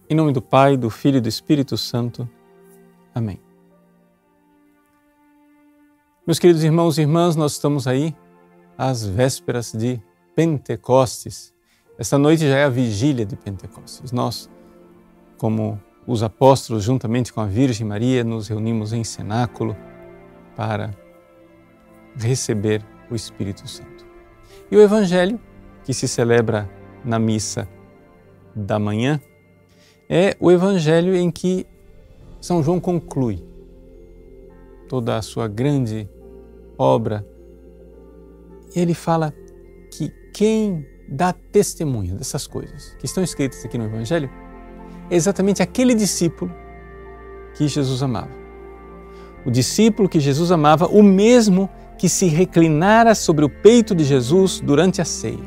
Em nome do Pai, do Filho e do Espírito Santo. Amém. Meus queridos irmãos e irmãs, nós estamos aí às vésperas de Pentecostes. Esta noite já é a vigília de Pentecostes. Nós, como os apóstolos, juntamente com a Virgem Maria, nos reunimos em cenáculo para receber o Espírito Santo. E o Evangelho, que se celebra na missa da manhã, é o Evangelho em que São João conclui toda a sua grande obra. Ele fala que quem dá testemunho dessas coisas que estão escritas aqui no Evangelho é exatamente aquele discípulo que Jesus amava. O discípulo que Jesus amava, o mesmo que se reclinara sobre o peito de Jesus durante a ceia.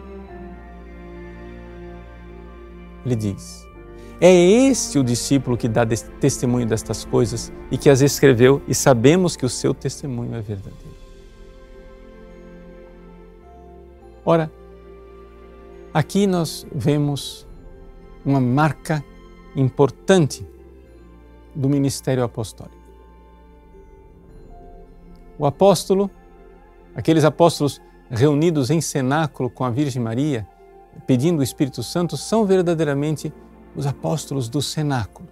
Ele diz: é este o discípulo que dá testemunho destas coisas e que as escreveu, e sabemos que o seu testemunho é verdadeiro. Ora, aqui nós vemos uma marca importante do ministério apostólico. O apóstolo, aqueles apóstolos reunidos em cenáculo com a Virgem Maria, pedindo o Espírito Santo, são verdadeiramente os apóstolos do cenáculo,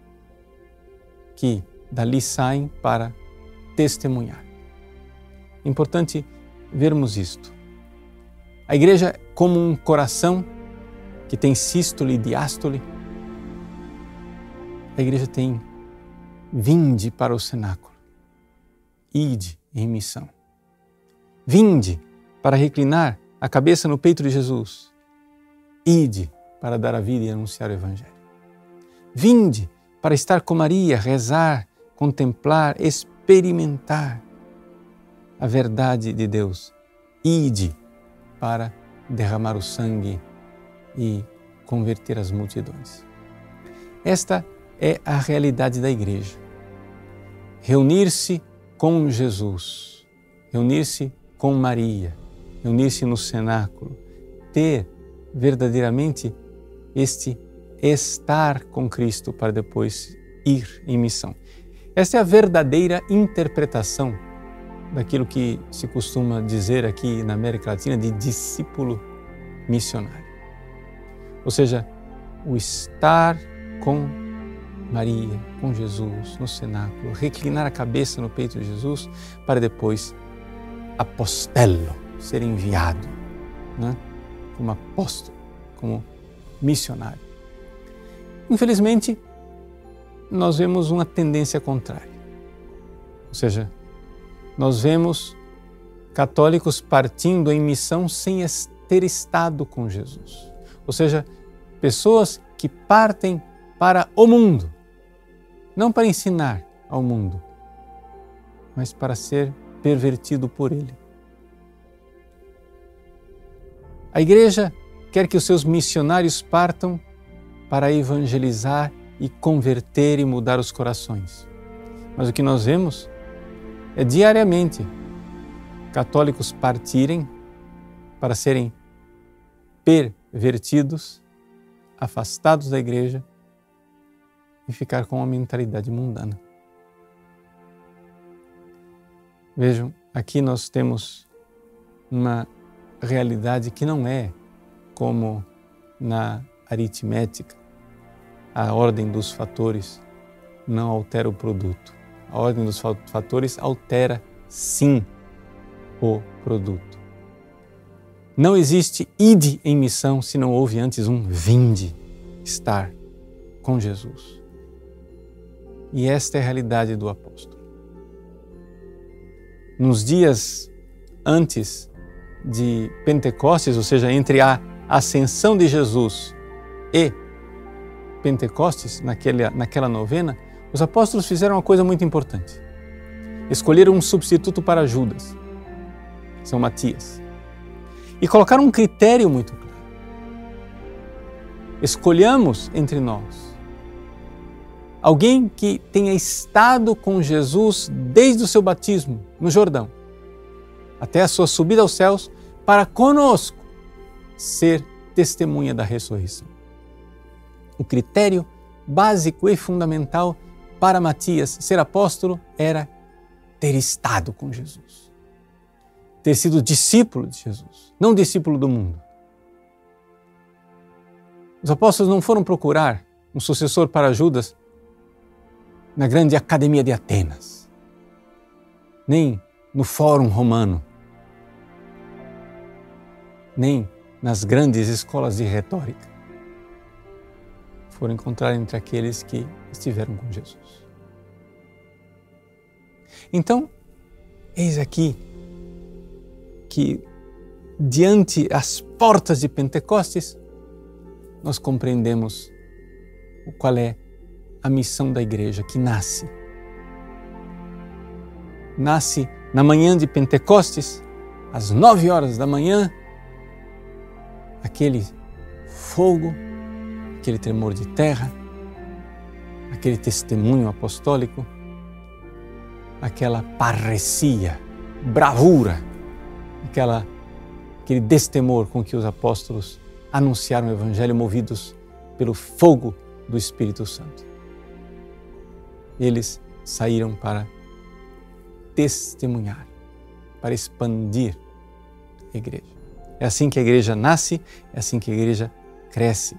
que dali saem para testemunhar. É importante vermos isto. A igreja, como um coração que tem sístole e diástole, a igreja tem vinde para o cenáculo, ide em missão. Vinde para reclinar a cabeça no peito de Jesus, ide para dar a vida e anunciar o Evangelho. Vinde para estar com Maria, rezar, contemplar, experimentar a verdade de Deus. Ide para derramar o sangue e converter as multidões. Esta é a realidade da igreja. Reunir-se com Jesus, reunir-se com Maria, reunir-se no cenáculo, ter verdadeiramente este estar com Cristo para depois ir em missão. Esta é a verdadeira interpretação daquilo que se costuma dizer aqui na América Latina de discípulo missionário. Ou seja, o estar com Maria, com Jesus no cenáculo, reclinar a cabeça no peito de Jesus para depois apostelo, ser enviado, né? Como apóstolo, como missionário. Infelizmente, nós vemos uma tendência contrária. Ou seja, nós vemos católicos partindo em missão sem ter estado com Jesus. Ou seja, pessoas que partem para o mundo, não para ensinar ao mundo, mas para ser pervertido por ele. A igreja quer que os seus missionários partam para evangelizar e converter e mudar os corações. Mas o que nós vemos é diariamente católicos partirem para serem pervertidos, afastados da igreja e ficar com uma mentalidade mundana. Vejam, aqui nós temos uma realidade que não é como na aritmética. A ordem dos fatores não altera o produto. A ordem dos fatores altera, sim, o produto. Não existe ide em missão se não houve antes um vinde, estar com Jesus. E esta é a realidade do apóstolo. Nos dias antes de Pentecostes, ou seja, entre a ascensão de Jesus e Pentecostes, naquela novena, os apóstolos fizeram uma coisa muito importante. Escolheram um substituto para Judas, São Matias, e colocaram um critério muito claro. Escolhamos entre nós alguém que tenha estado com Jesus desde o seu batismo no Jordão até a sua subida aos céus, para conosco ser testemunha da ressurreição. O critério básico e fundamental para Matias ser apóstolo era ter estado com Jesus, ter sido discípulo de Jesus, não discípulo do mundo. Os apóstolos não foram procurar um sucessor para Judas na grande academia de Atenas, nem no Fórum Romano, nem nas grandes escolas de retórica. Foram encontrar entre aqueles que estiveram com Jesus. Então, eis aqui que, diante as portas de Pentecostes, nós compreendemos qual é a missão da igreja que nasce. Nasce na manhã de Pentecostes, às 9 horas da manhã, aquele fogo, aquele tremor de terra, aquele testemunho apostólico, aquela parresia, bravura, aquele destemor com que os apóstolos anunciaram o Evangelho movidos pelo fogo do Espírito Santo. Eles saíram para testemunhar, para expandir a igreja. É assim que a igreja nasce, é assim que a igreja cresce.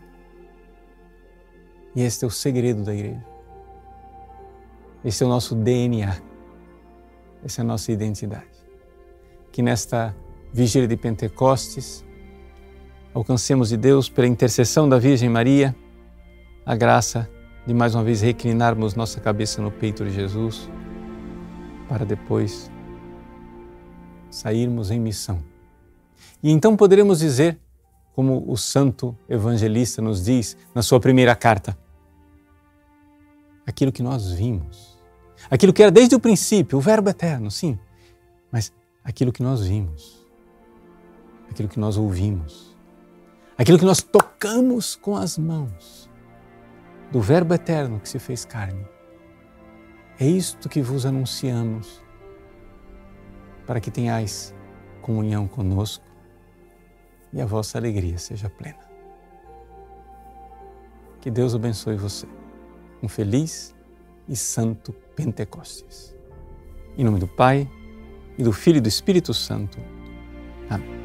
E este é o segredo da igreja. Esse é o nosso DNA. Essa é a nossa identidade. Que nesta vigília de Pentecostes, alcancemos de Deus, pela intercessão da Virgem Maria, a graça de mais uma vez reclinarmos nossa cabeça no peito de Jesus, para depois sairmos em missão. E então poderemos dizer, como o santo evangelista nos diz na sua primeira carta, aquilo que nós vimos, aquilo que era desde o princípio, o Verbo eterno, sim, mas aquilo que nós vimos, aquilo que nós ouvimos, aquilo que nós tocamos com as mãos, do Verbo eterno que se fez carne. É isto que vos anunciamos, para que tenhais comunhão conosco e a vossa alegria seja plena. Que Deus abençoe você. Um feliz e santo Pentecostes. Em nome do Pai, e do Filho e do Espírito Santo. Amém.